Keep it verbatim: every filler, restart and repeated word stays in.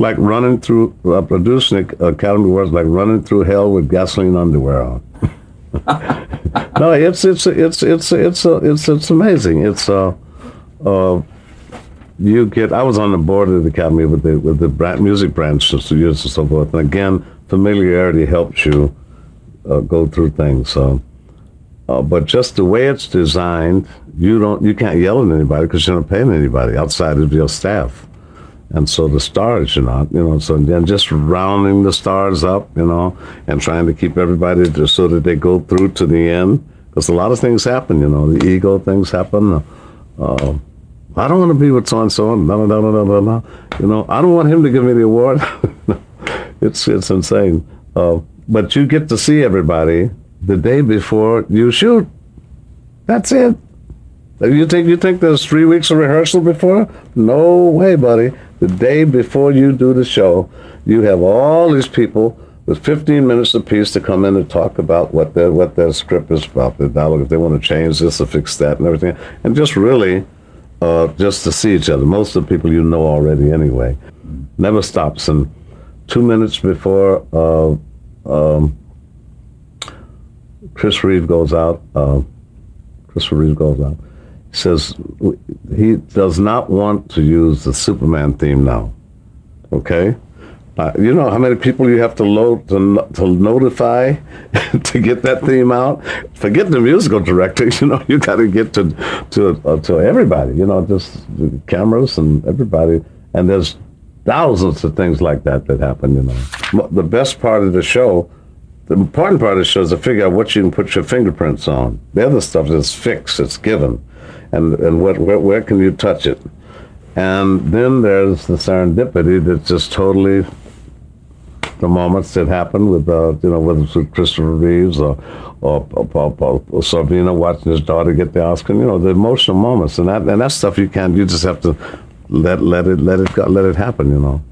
like running through, uh, producing Academy Awards like running through hell with gasoline underwear on. No, it's it's it's it's it's uh, it's it's amazing. It's uh, uh, you get. I was on the board of the Academy with the with the brand, music branch for years and so forth. And again, familiarity helps you uh, go through things. So, uh, but just the way it's designed, you don't you can't yell at anybody because you're not paying anybody outside of your staff. And so the stars, you know, you know, so then just rounding the stars up, you know, and trying to keep everybody just so that they go through to the end. Because a lot of things happen, you know, the ego things happen. Uh, I don't want to be with so-and-so, no, no, no, no, no, no. You know, I don't want him to give me the award. it's it's insane. Uh, but you get to see everybody the day before you shoot. That's it. You think you think there's three weeks of rehearsal before? No way, buddy. The day before you do the show, you have all these people with fifteen minutes apiece to come in and talk about what their what their script is about, their dialogue, if they want to change this or fix that and everything, and just really uh, just to see each other. Most of the people you know already anyway. Never stops. And two minutes before uh, um, Chris Reeve goes out, uh, Chris Reeve goes out. Says he does not want to use the Superman theme now. Okay, uh, you know how many people you have to load to, to notify to get that theme out. Forget the musical director. You know you got to get to to uh, to everybody. You know just the cameras and everybody. And there's thousands of things like that that happen. You know, the best part of the show. The important part of the show is to figure out what you can put your fingerprints on. The other stuff is fixed. It's given. And and what where, where can you touch it? And then there's the serendipity that's just totally the moments that happen with uh, you know whether it's with Christopher Reeves or or, or, or, or Sorvino watching his daughter get the Oscar. You know the emotional moments and that and that stuff you can't. You just have to let let it let it go, let it happen. You know.